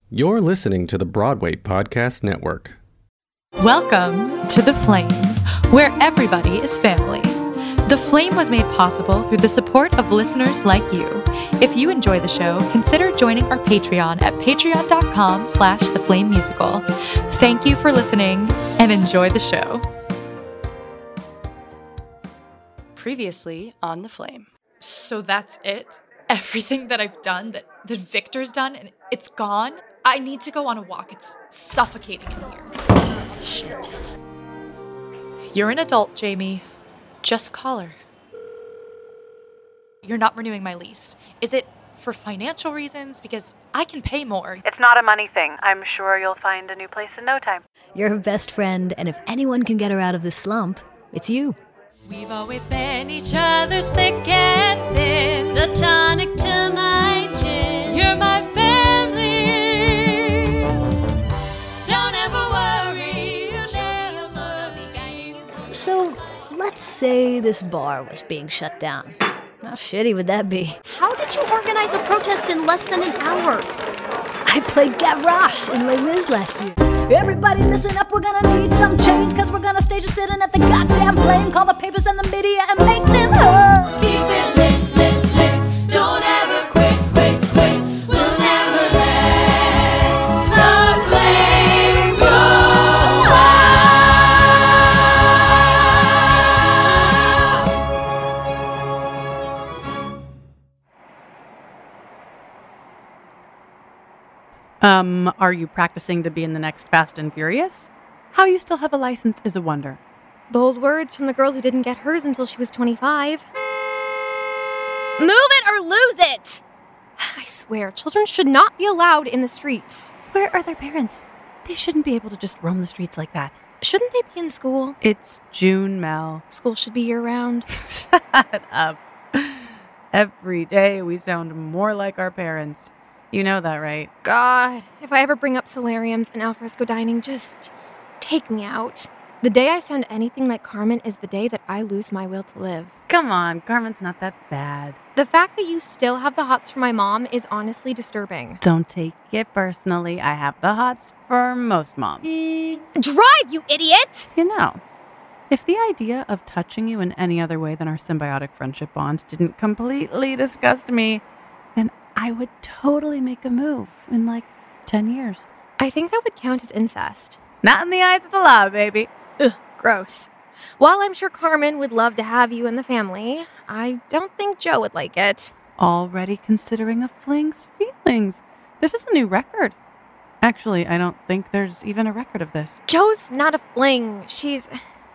You're listening to the Broadway Podcast Network. Welcome to The Flame, where everybody is family. The Flame was made possible through the support of listeners like you. If you enjoy the show, consider joining our Patreon at patreon.com/theflamemusical. Thank you for listening and enjoy the show. Previously on The Flame. So that's it? Everything that I've done, that Victor's done, and it's gone? I need to go on a walk. It's suffocating in here. Shit. You're an adult, Jamie. Just call her. You're not renewing my lease. Is it for financial reasons? Because I can pay more. It's not a money thing. I'm sure you'll find a new place in no time. You're her best friend, and if anyone can get her out of this slump, it's you. We've always been each other's thick and thin, the tonic to my gin. You're my family. Don't ever worry, you'll never be guiding. So, let's say this bar was being shut down. How shitty would that be? How did you organize a protest in less than an hour? I played Gavroche in Les Mis last year. Everybody listen up, we're gonna need some change, cause we're gonna stage a sitting at the goddamn flame. Call the papers and the media and make them heard. Keep it lit, lit, lit. Don't ever quit, quit, quit. We'll never let the flame go out. Are you practicing to be in the next Fast and Furious? How you still have a license is a wonder. Bold words from the girl who didn't get hers until she was 25. Move it or lose it! I swear, children should not be allowed in the streets. Where are their parents? They shouldn't be able to just roam the streets like that. Shouldn't they be in school? It's June, Mel. School should be year-round. Shut up. Every day we sound more like our parents. You know that, right? God, if I ever bring up solariums and alfresco dining, just take me out. The day I sound anything like Carmen is the day that I lose my will to live. Come on, Carmen's not that bad. The fact that you still have the hots for my mom is honestly disturbing. Don't take it personally. I have the hots for most moms. Drive, you idiot! You know, if the idea of touching you in any other way than our symbiotic friendship bond didn't completely disgust me, then I would totally make a move in like 10 years. I think that would count as incest. Not in the eyes of the law, baby. Ugh, gross. While I'm sure Carmen would love to have you in the family, I don't think Joe would like it. Already considering a fling's feelings. This is a new record. Actually, I don't think there's even a record of this. Joe's not a fling. She's?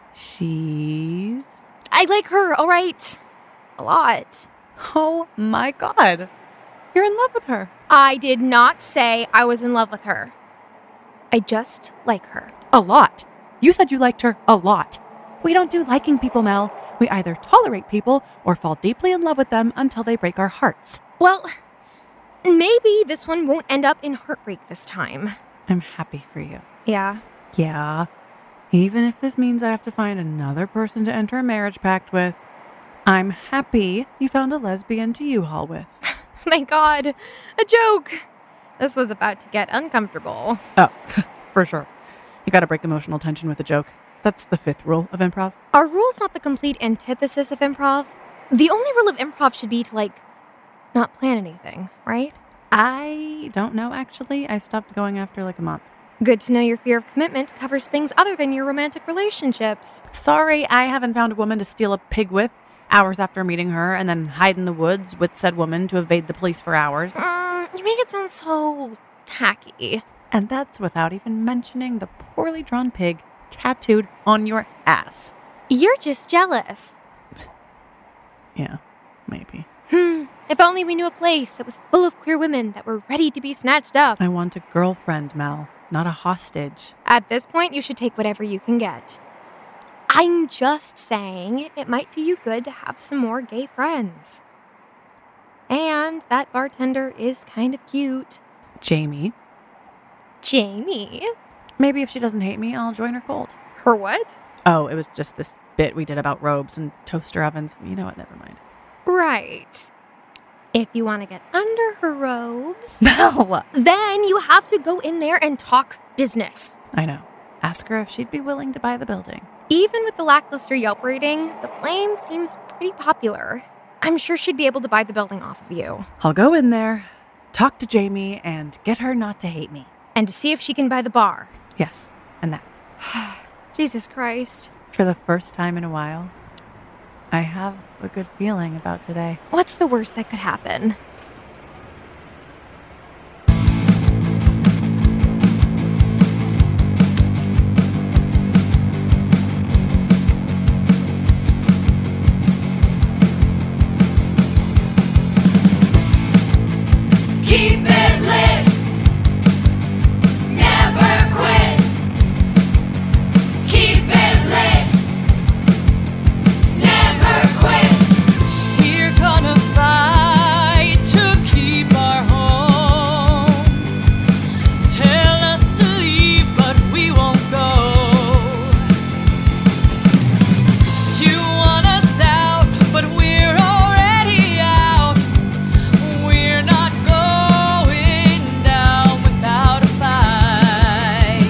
I like her, all right. A lot. Oh my God. You're in love with her. I did not say I was in love with her. I just like her. A lot. You said you liked her a lot. We don't do liking people, Mel. We either tolerate people or fall deeply in love with them until they break our hearts. Well, maybe this one won't end up in heartbreak this time. I'm happy for you. Yeah. Yeah. Even if this means I have to find another person to enter a marriage pact with, I'm happy you found a lesbian to U-Haul with. Thank God. A joke. This was about to get uncomfortable. Oh, for sure. You gotta break emotional tension with a joke. That's the 5th rule of improv. Are rules not the complete antithesis of improv? The only rule of improv should be to, not plan anything, right? I don't know, actually. I stopped going after a month. Good to know your fear of commitment covers things other than your romantic relationships. Sorry, I haven't found a woman to steal a pig with hours after meeting her and then hide in the woods with said woman to evade the police for hours. You make it sound so tacky. And that's without even mentioning the poorly drawn pig tattooed on your ass. You're just jealous. Yeah, maybe. If only we knew a place that was full of queer women that were ready to be snatched up. I want a girlfriend, Mel, not a hostage. At this point, you should take whatever you can get. I'm just saying it might do you good to have some more gay friends. And that bartender is kind of cute. Jamie. Jamie? Maybe if she doesn't hate me, I'll join her cold. Her what? Oh, it was just this bit we did about robes and toaster ovens. You know what? Never mind. Right. If you want to get under her robes, Mel! then you have to go in there and talk business. I know. Ask her if she'd be willing to buy the building. Even with the lackluster Yelp rating, the Flame seems pretty popular. I'm sure she'd be able to buy the building off of you. I'll go in there, talk to Jamie, and get her not to hate me. And to see if she can buy the bar. Yes, and that. Jesus Christ. For the first time in a while, I have a good feeling about today. What's the worst that could happen? Keep it lit. Never quit. Keep it lit. Never quit. We're gonna fight to keep our home. Tell us to leave, but we won't go. You want us out, but we're already out. We're not going down without a fight.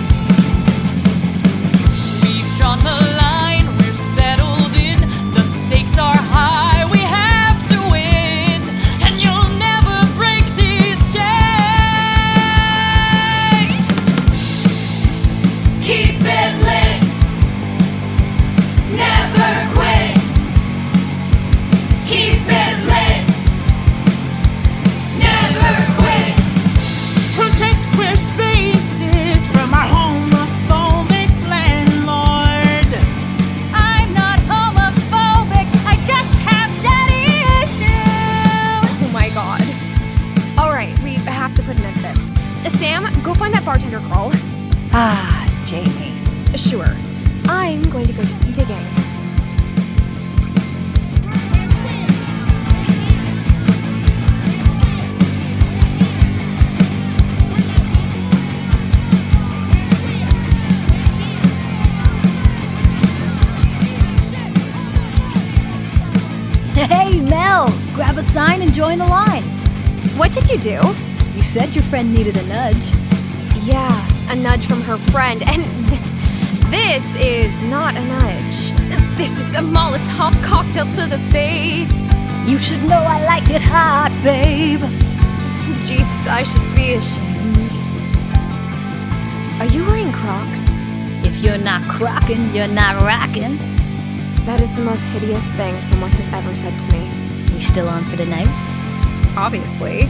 We've drawn the line, we're settled in. The stakes are high, we have to win. And you'll never break these chains. Keep it lit. Never quit. Keep it lit. Never quit. Protect queer spaces from our homophobic landlord. I'm not homophobic, I just have daddy issues. Oh my god. Alright, we have to put an end to this. Sam, go find that bartender girl. Ah, Jamie. Sure. I'm going to go do some digging. Hey, Mel, grab a sign and join the line. What did you do? You said your friend needed a nudge. Yeah, a nudge from her friend, and this is not a nudge. This is a Molotov cocktail to the face. You should know I like it hot, babe. Jesus, I should be ashamed. Are you wearing Crocs? If you're not crockin', you're not rockin'. That is the most hideous thing someone has ever said to me. We still on for the night? Obviously.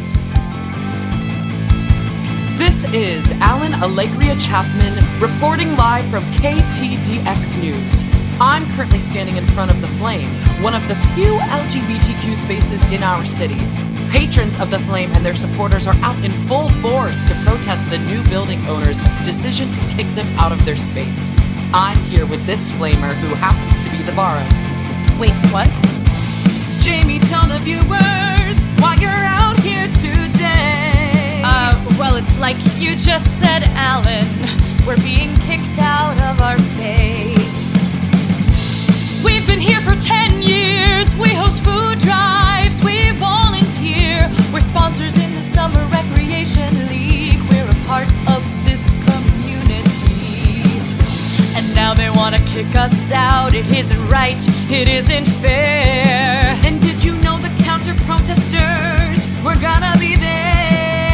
This is Alan Allegria Chapman reporting live from KTDX News. I'm currently standing in front of The Flame, one of the few LGBTQ spaces in our city. Patrons of The Flame and their supporters are out in full force to protest the new building owner's decision to kick them out of their space. I'm here with this flamer who happens to be the bar owner. Wait, what? Jamie, tell the viewers why you're out here today. Well, it's like you just said, Alan. We're being kicked out of our space. We've been here for 10 years. We host food drives. We volunteer. We're sponsors in the Summer Recreation League. We're a part of this community. And now they want to kick us out. It isn't right. It isn't fair. And did you know the counter-protesters were gonna be there?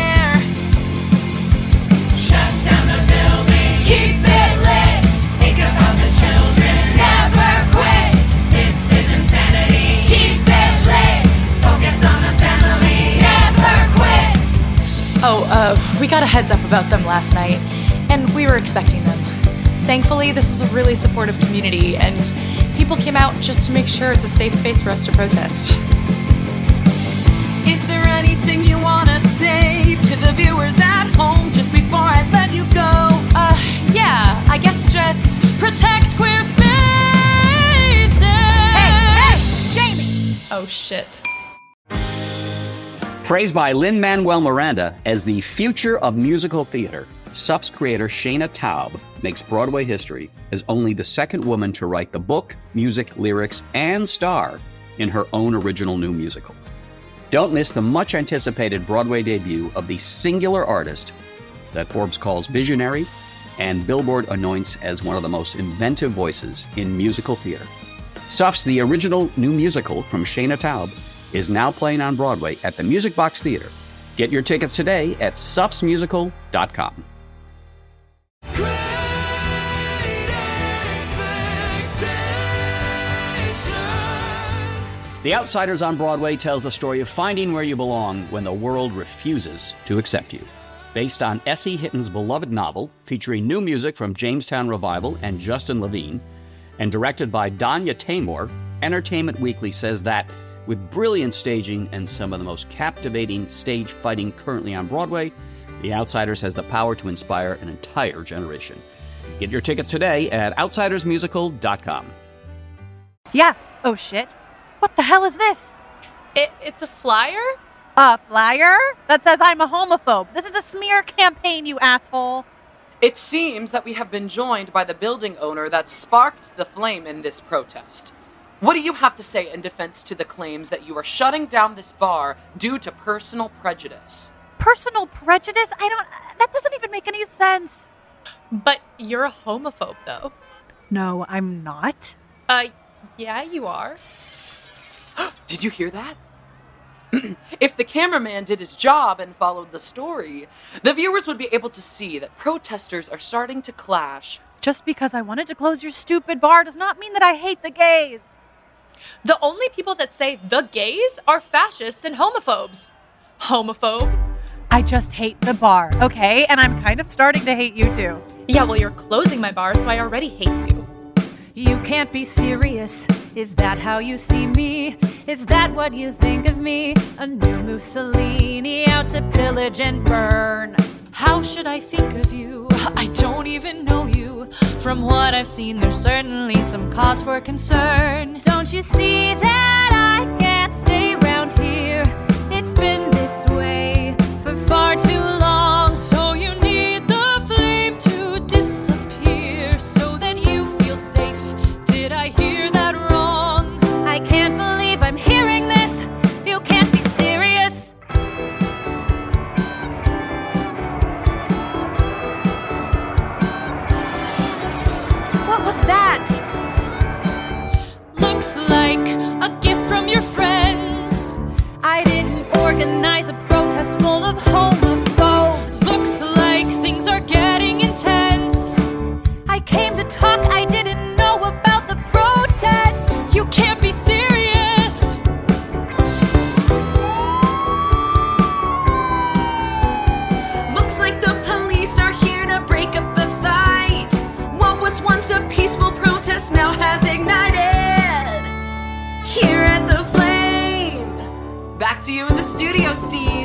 Shut down the building. Keep it lit. Think about the children. Never quit. This is insanity. Keep it lit. Focus on the family. Never quit. Oh, we got a heads up about them last night, and we were expecting them. Thankfully, this is a really supportive community, and people came out just to make sure it's a safe space for us to protest. Is there anything you wanna say to the viewers at home just before I let you go? Yeah, I guess just protect queer spaces! Hey, Jamie! Oh, shit. Praised by Lin-Manuel Miranda as the future of musical theater, Suff's creator Shayna Taub makes Broadway history as only the second woman to write the book, music, lyrics, and star in her own original new musical. Don't miss the much-anticipated Broadway debut of the singular artist that Forbes calls visionary and Billboard anoints as one of the most inventive voices in musical theater. Suff's the original new musical from Shayna Taub is now playing on Broadway at the Music Box Theater. Get your tickets today at suffsmusical.com. The Outsiders on Broadway tells the story of finding where you belong when the world refuses to accept you. Based on S.E. Hitton's beloved novel, featuring new music from Jamestown Revival and Justin Levine, and directed by Danya Taymor, Entertainment Weekly says that, with brilliant staging and some of the most captivating stage fighting currently on Broadway, The Outsiders has the power to inspire an entire generation. Get your tickets today at outsidersmusical.com. Yeah. Oh, shit. What the hell is this? It's a flyer? A flyer? That says I'm a homophobe. This is a smear campaign, you asshole. It seems that we have been joined by the building owner that sparked the flame in this protest. What do you have to say in defense to the claims that you are shutting down this bar due to personal prejudice? Personal prejudice? That doesn't even make any sense. But you're a homophobe, though. No, I'm not. Yeah, you are. Did you hear that? If the cameraman did his job and followed the story, the viewers would be able to see that protesters are starting to clash. Just because I wanted to close your stupid bar does not mean that I hate the gays. The only people that say the gays are fascists and homophobes. Homophobe. I just hate the bar, okay? And I'm kind of starting to hate you too. Yeah, well, you're closing my bar, so I already hate you. You can't be serious. Is that how you see me? Is that what you think of me? A new Mussolini out to pillage and burn. How should I think of you? I don't even know you. From what I've seen, there's certainly some cause for concern. Don't you see that I can't stay around here? It's been this way for far too long. So you need the flame to disappear so that you feel safe. Did I hear that wrong? I can't believe I'm hearing this. You can't be serious. What was that? Looks like a gift from your friends. I didn't organize a protest full of homophobes. Looks like things are getting intense. I came to talk, I didn't know about the protest. You can't be serious. Looks like the police are here to break up the fight. What was once a peaceful protest now has ignited. Here at the Flame. Back to you in the studio, Steve.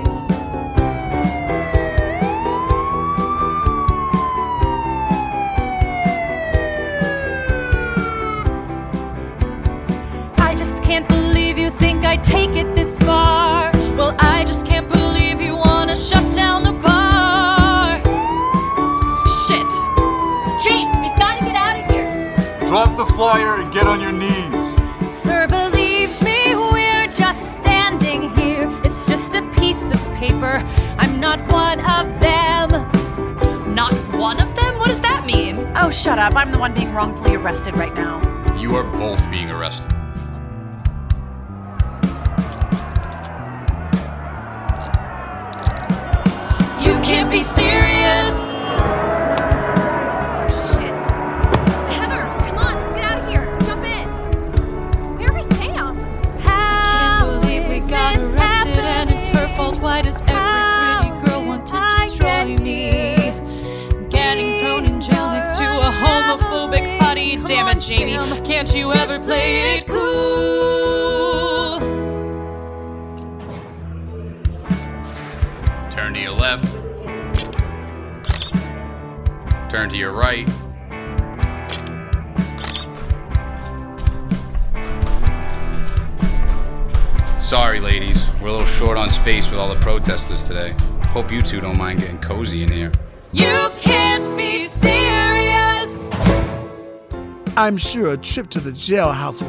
I just can't believe you think I'd take it this far. Well, I just can't believe you want to shut down the bar. Shit. James, we've got to get out of here. Drop the flyer and get on your knees. Sir, believe me, we're just standing here. It's just a piece of paper. I'm not one of them. Not one of them? What does that mean? Oh, shut up. I'm the one being wrongfully arrested right now. You are both being arrested. You can't be serious. Oh, shit. Heather, come on, let's get out of here. Jump in. Where is Sam? I can't believe we got arrested and it's her fault. Why does every pretty girl want to destroy me? Getting thrown in jail next to a homophobic hottie. Damn it, Jamie, can't you ever play it cool? Turn to your left. Turn to your right. Sorry, ladies. We're a little short on space with all the protesters today. Hope you two don't mind getting cozy in here. You can't be serious. I'm sure a trip to the jailhouse will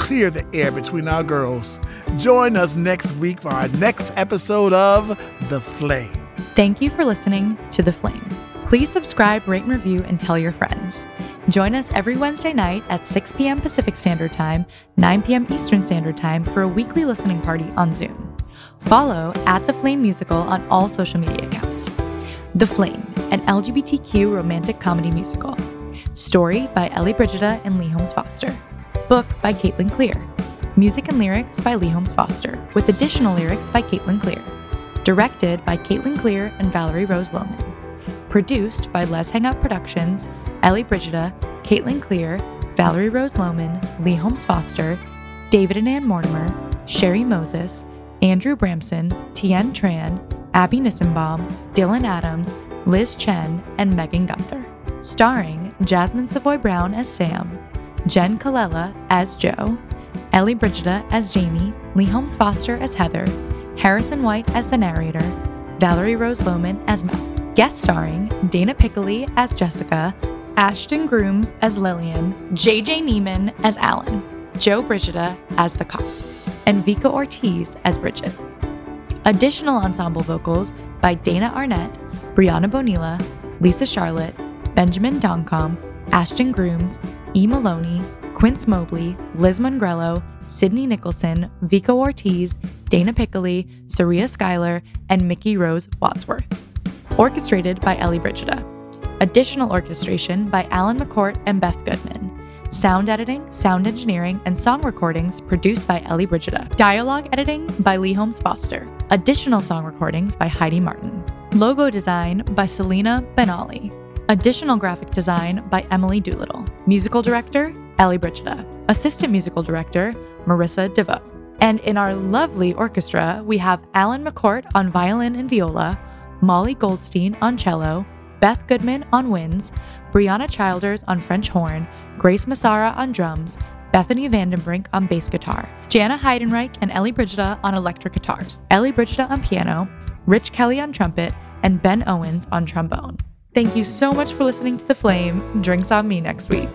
clear the air between our girls. Join us next week for our next episode of The Flame. Thank you for listening to The Flame. Please subscribe, rate, and review, and tell your friends. Join us every Wednesday night at 6 p.m. Pacific Standard Time, 9 p.m. Eastern Standard Time for a weekly listening party on Zoom. Follow @The Flame Musical on all social media accounts. The Flame, an LGBTQ romantic comedy musical. Story by Ellie Brigida and Lee Holmes Foster. Book by Caitlin Clear. Music and lyrics by Lee Holmes Foster, with additional lyrics by Caitlin Clear. Directed by Caitlin Clear and Valerie Rose Lohman. Produced by Les Hangout Productions, Ellie Brigida, Caitlin Clear, Valerie Rose Lohman, Lee Holmes Foster, David and Ann Mortimer, Sherry Moses, Andrew Bramson, Tien Tran, Abby Nissenbaum, Dylan Adams, Liz Chen, and Megan Gunther. Starring Jasmine Savoy Brown as Sam, Jen Colella as Jo, Ellie Brigida as Jamie, Lee Holmes Foster as Heather, Harrison White as the narrator, Valerie Rose Lohman as Mel. Guest starring Dana Piccoli as Jessica, Ashton Grooms as Lillian, JJ Neiman as Alan, Joe Brigida as the cop, and Vika Ortiz as Bridget. Additional ensemble vocals by Dana Arnett, Brianna Bonilla, Lisa Charlotte, Benjamin Doncom, Ashton Grooms, E. Maloney, Quince Mobley, Liz Mongrello, Sydney Nicholson, Vika Ortiz, Dana Piccoli, Saria Schuyler, and Mickey Rose Wadsworth. Orchestrated by Ellie Brigida. Additional orchestration by Alan McCourt and Beth Goodman. Sound editing, sound engineering, and song recordings produced by Ellie Brigida. Dialogue editing by Lee Holmes Foster. Additional song recordings by Heidi Martin. Logo design by Selena Benali. Additional graphic design by Emily Doolittle. Musical director, Ellie Brigida. Assistant musical director, Marissa DeVoe. And in our lovely orchestra, we have Alan McCourt on violin and viola, Molly Goldstein on cello, Beth Goodman on winds, Brianna Childers on French horn, Grace Massara on drums, Bethany Vandenbrink on bass guitar, Jana Heidenreich and Ellie Brigida on electric guitars, Ellie Brigida on piano, Rich Kelly on trumpet, and Ben Owens on trombone. Thank you so much for listening to The Flame. Drinks on me next week.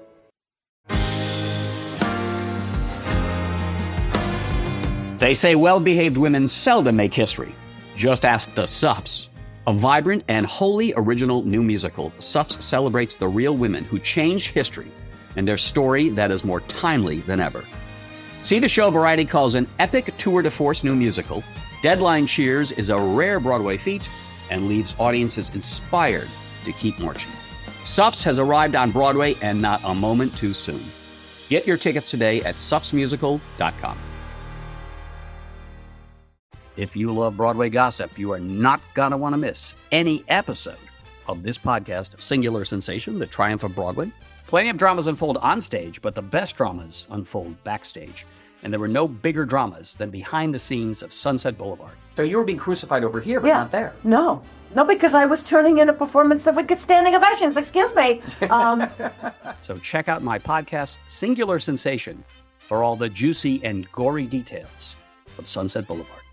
They say well-behaved women seldom make history. Just ask the Suffs. A vibrant and wholly original new musical, Suffs celebrates the real women who changed history and their story that is more timely than ever. See the show Variety calls an epic tour de force new musical. Deadline cheers is a rare Broadway feat and leaves audiences inspired to keep marching. Suffs has arrived on Broadway and not a moment too soon. Get your tickets today at suffsmusical.com. If you love Broadway gossip, you are not going to want to miss any episode of this podcast, Singular Sensation, The Triumph of Broadway. Plenty of dramas unfold on stage, but the best dramas unfold backstage. And there were no bigger dramas than behind the scenes of Sunset Boulevard. So you were being crucified over here, but not there. No, because I was turning in a performance that would get standing ovations. Excuse me. So check out my podcast, Singular Sensation, for all the juicy and gory details of Sunset Boulevard.